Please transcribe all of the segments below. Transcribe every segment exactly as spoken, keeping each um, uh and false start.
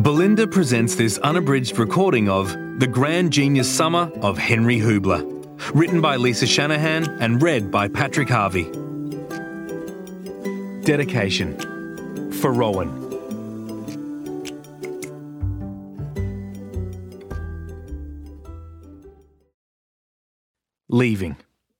Belinda presents this unabridged recording of The Grand Genius Summer of Henry Hubler, written by Lisa Shanahan and read by Patrick Harvey. Dedication for Rowan. Leaving.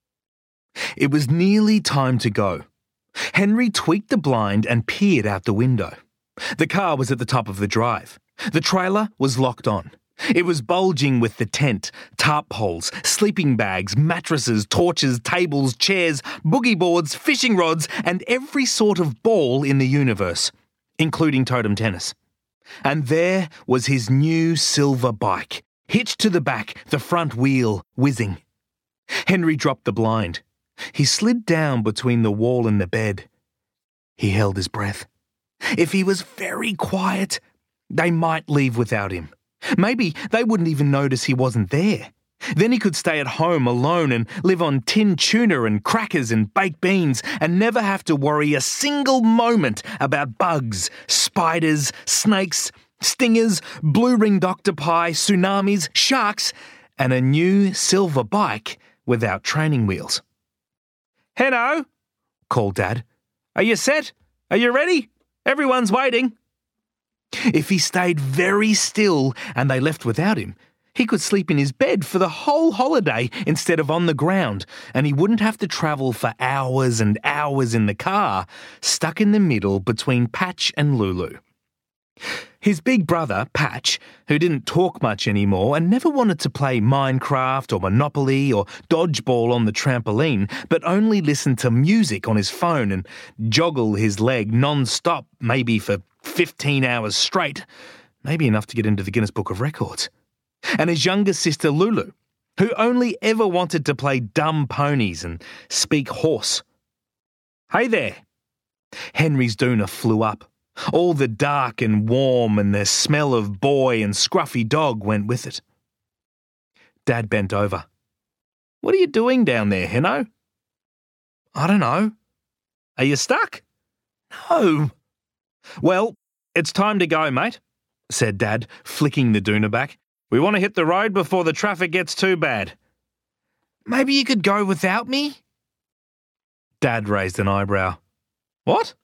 It was nearly time to go. Henry tweaked the blind and peered out the window. The car was at the top of the drive. The trailer was locked on. It was bulging with the tent, tarp poles, sleeping bags, mattresses, torches, tables, chairs, boogie boards, fishing rods, and every sort of ball in the universe, including totem tennis. And there was his new silver bike, hitched to the back, the front wheel whizzing. Henry dropped the blind. He slid down between the wall and the bed. He held his breath. If he was very quiet, they might leave without him. Maybe they wouldn't even notice he wasn't there. Then he could stay at home alone and live on tinned tuna and crackers and baked beans and never have to worry a single moment about bugs, spiders, snakes, stingers, blue-ringed octopi, tsunamis, sharks, and a new silver bike without training wheels. "Henno," called Dad. "Are you set? Are you ready? Everyone's waiting." If he stayed very still and they left without him, he could sleep in his bed for the whole holiday instead of on the ground, and he wouldn't have to travel for hours and hours in the car, stuck in the middle between Patch and Lulu. His big brother, Patch, who didn't talk much anymore and never wanted to play Minecraft or Monopoly or dodgeball on the trampoline, but only listened to music on his phone and joggle his leg non-stop, maybe for fifteen hours straight, maybe enough to get into the Guinness Book of Records. And his younger sister, Lulu, who only ever wanted to play dumb ponies and speak horse. "Hey there." Henry's doona flew up. All the dark and warm and the smell of boy and scruffy dog went with it. Dad bent over. "What are you doing down there, Henno?" "I don't know." "Are you stuck?" "No." "Well, it's time to go, mate," said Dad, flicking the doona back. "We want to hit the road before the traffic gets too bad." "Maybe you could go without me?" Dad raised an eyebrow. "What?"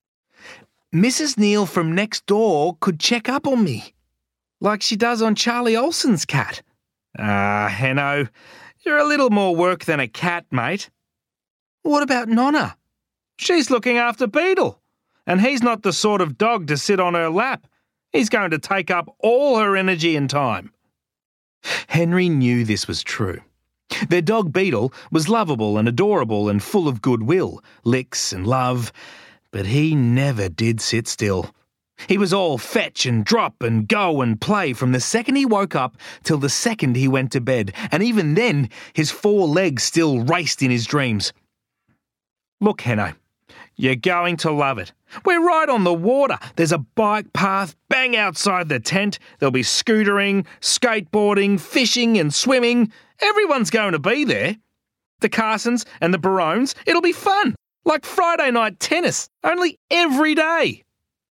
"Missus Neal from next door could check up on me, like she does on Charlie Olsen's cat." "Ah, Henno, you're a little more work than a cat, mate." "What about Nonna?" "She's looking after Beetle, and he's not the sort of dog to sit on her lap. He's going to take up all her energy and time." Henry knew this was true. Their dog Beetle was lovable and adorable and full of goodwill, licks and love, but he never did sit still. He was all fetch and drop and go and play from the second he woke up till the second he went to bed, and even then his four legs still raced in his dreams. "Look, Henno, you're going to love it. We're right on the water. There's a bike path bang outside the tent. There'll be scootering, skateboarding, fishing and swimming. Everyone's going to be there. The Carsons and the Barones. It'll be fun. Like Friday night tennis, only every day."